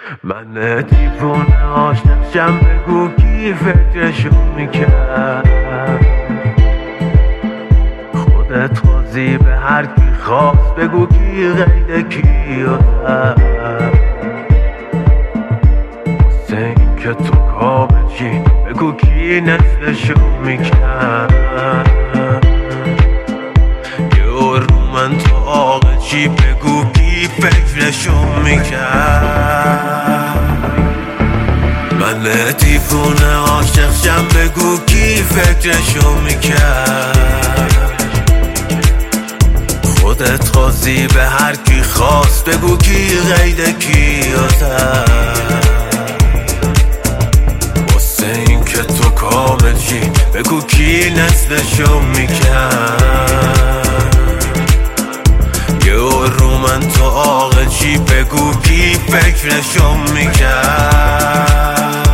من دیوونه عاشقشم، بگو کی فکرشو میکرد. خودت خوازی به هر کی خواست، بگو کی غیر کیو زد. واسه این که تو کامل چی، بگو کی نصفشو میکرد. رو من تو آقا چی، بگو کی فکرشو میکرد. من دیوونه عاشقشم، بگو کی فکرشو میکرد. خودت خواستی به هر کی خواست، بگو کی غیر کیو زد. واسه این که تو کامل چی، بگو کی نصفشو میکرد. رو من تو آقا چی، بگو کی فکرشو میکرد.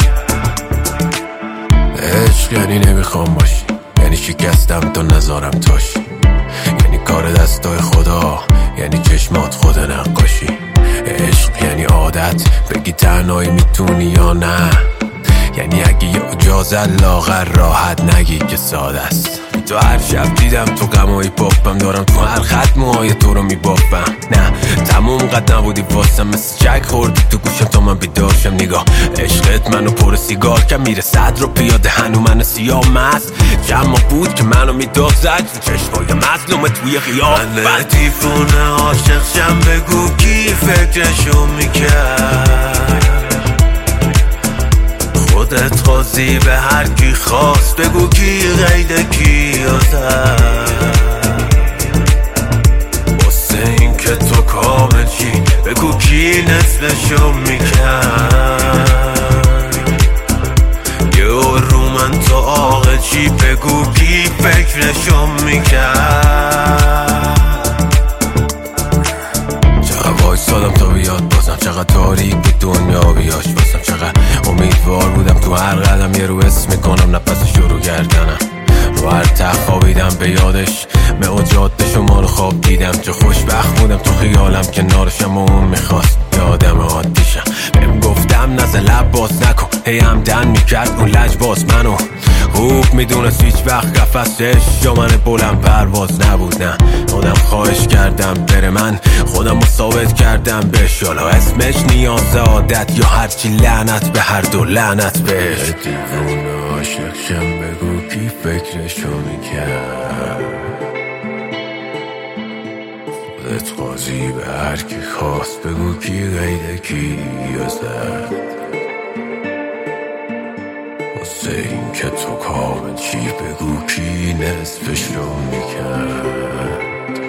عشق یعنی نمیخوام باشی، یعنی شکستم تا نذارم تاشی، یعنی کار دستای خدا، یعنی چشمات خود نقاشی. عشق یعنی عادت، بگی تنهایی میتونی یا نه، یعنی اگه یه اجازت لاغر راحت نگی که ساده است. تو هر شب دیدم تو غمای پاپم، دارم تو هر خط موهای تو رو میبافم. نه تموم قد نبودی واسم، مثل چک خوردی تو گوشم تا من بیدارشم. نگاه عشقت منو پر سیگار که میره صد رو پیاده، هنو منو سیاه مست. جمع بود که منو میداد زد چشمای مظلوم توی خیابان. من دیوونه عاشقشم، بگو کی فکرشو میکرد. خودت خواستی به هر کی خواست، بگو کی غیر کیو زد. واسه این که تو کامل چی، بگو کی نصفشو میکرد. رو من تو آقا چی، بگو کی فکرشو میکرد. چقدر وایسادم تا بیاد بازم، چقدر تاریک به دنیا بیاش بازم، چقدر امیدوار بودم تو هر قدم یه رو اسم میکنم نفس شروع کردنم. رو هر تخت خوابیدم به یادش، معجات شما رو خواب دیدم. چه خوشبخت بودم تو خیالم کنارشم و اون میخواست یادم عادیشم. بهم گفتم نزه لب باز نکن، هی همدن میکرد اون لج باز منو خوب میدونست هیچ وقت قفصش یا من بلند پرواز نبود. نه خودم خواهش کردم بره، من خودم رو ثابت کردم بهش. حالا اسمش نیاز عادت یا هرچی، لعنت به هر دو لعنت بهش. دیوونه عاشقشم، بگو کی فکرشو میکرد. خودت خواستی به هر کی خواست، بگو کی غیر کیو زد. واسه این که تو کامل چی، بگو کی نصفشو میکرد.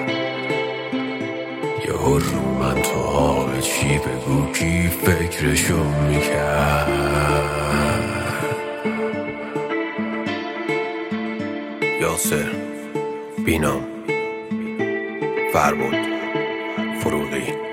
رو من تو حال چی، بگو کی فکرشو میکرد. یاسر، بینام، فربود، فروغی.